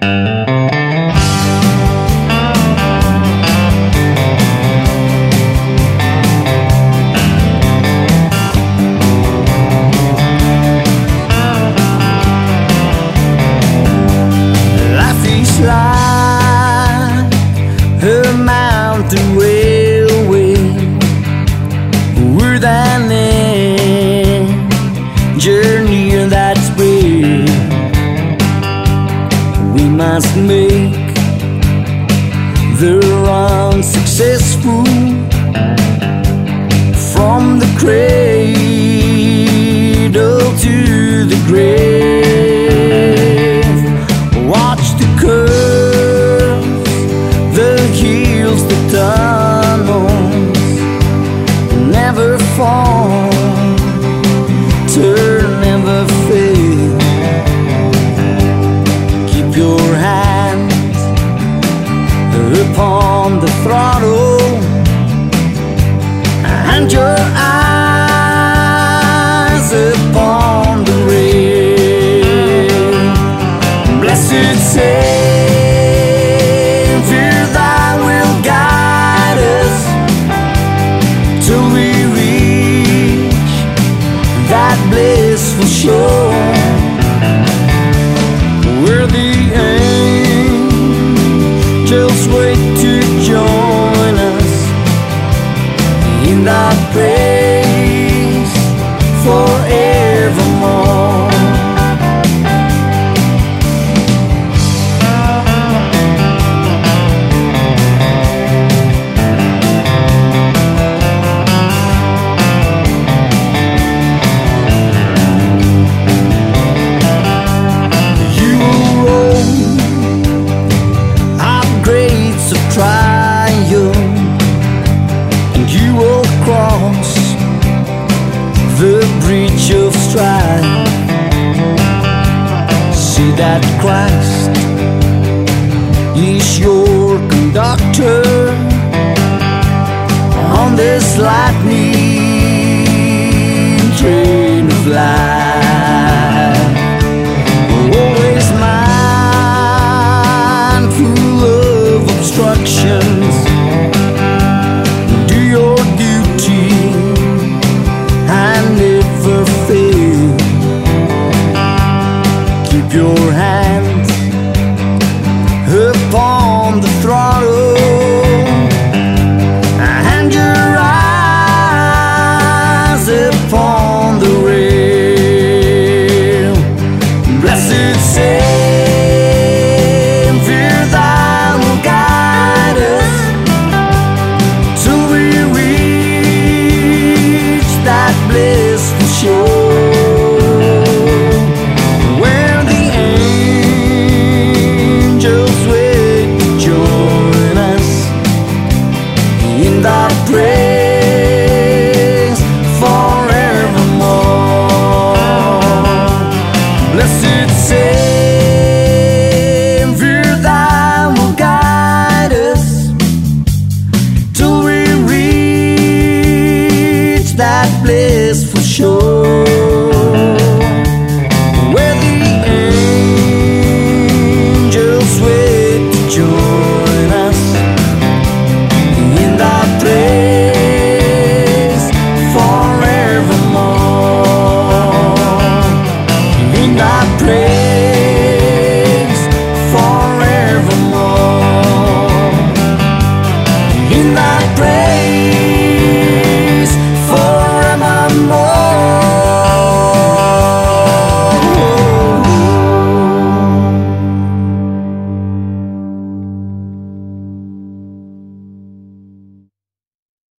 Life is like a mountain railway with an end, journey that's brave. We must make the run successful from the cradle to the grave. Watch the curves, the hills, the tunnels, never fall, turn, never fail. Keep your hands upon the throttle and your eyes upon the rail. Blessed Savior, thou will guide us till we reach that blissful shore where the angels wait to join us in that praise forevermore. You will roll up grades of trial, and you will cross the bridge of strife. See that Christ is your conductor on this lightning train of life. Always mindful of obstructions, do your duty and never fail. Keep your hands upon the throttle and your eyes upon the rail. Blessed Savior, thou will guide us till we reach that blissful shore where the angels wait to join us in that praise forevermore. Blessed Savior, thou will guide us till we reach that blissful shore where the angels wait to join us in that praise forevermore. In that praise forevermore. In that praise.